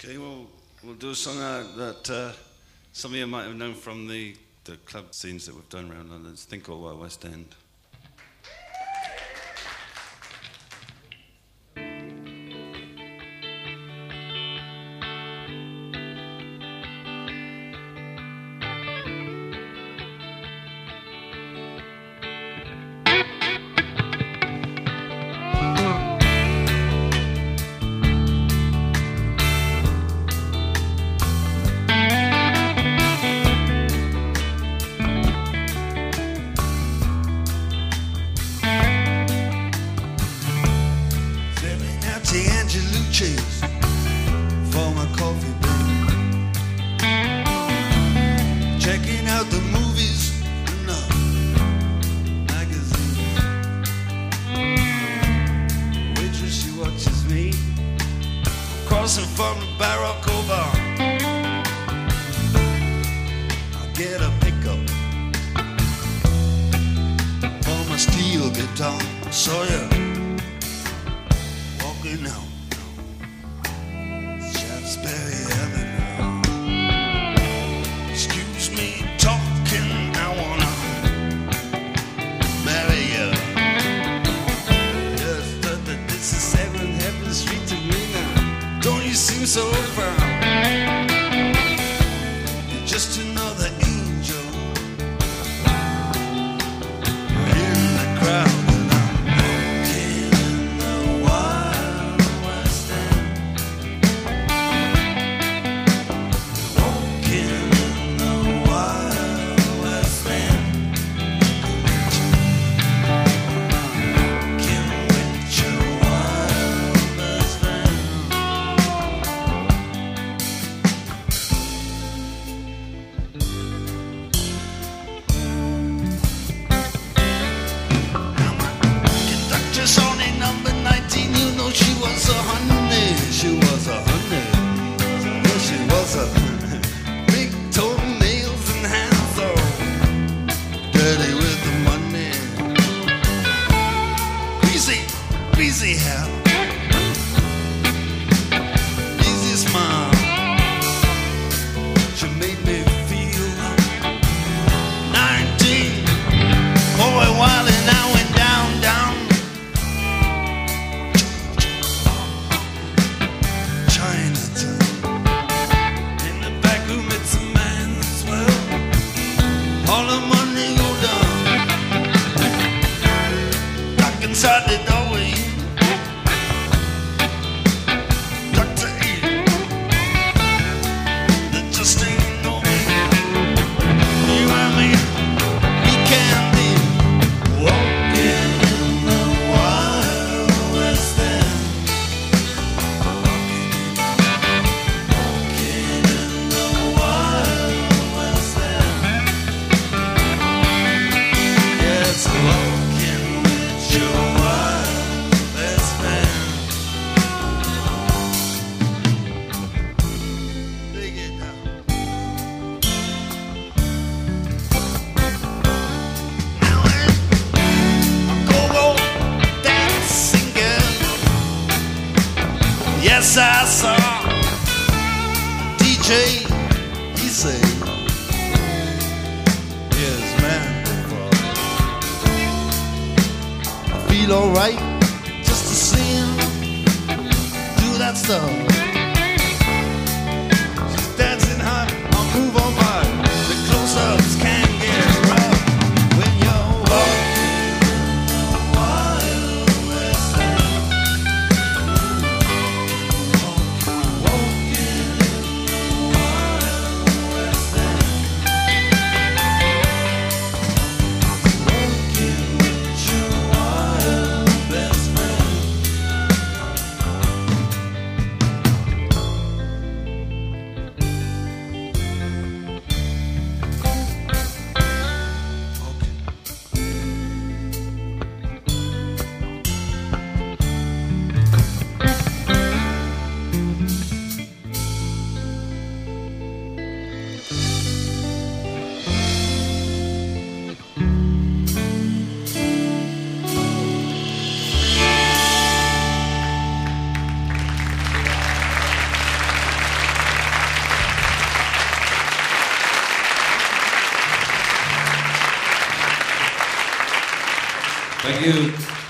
Okay, well, we'll do a song that some of you might have known from the club scenes that we've done around London. It's a thing called West End. For my coffee break, checking out the movies in the magazine. Waitress, she watches me crossing from the Barack over. I get a pickup for my steel guitar. Saw you walking out Shaftesbury Avenue. Excuse me talking, I wanna marry you. Just thought that this is 7th Heaven Street to me now. Don't you seem so proud? You're just another angel in the crowd. Easy hell, easy smile. She made me feel 19 for a while, and I went down, down Chinatown. In the back room, it's a man as well. All the money go down. Duck inside the doorway. Yes, I saw DJ, he say, yes, man, I feel alright just to see him do that stuff. She's dancing hot, I'll move on by. The close-ups can get rough when you're walking. Thank you.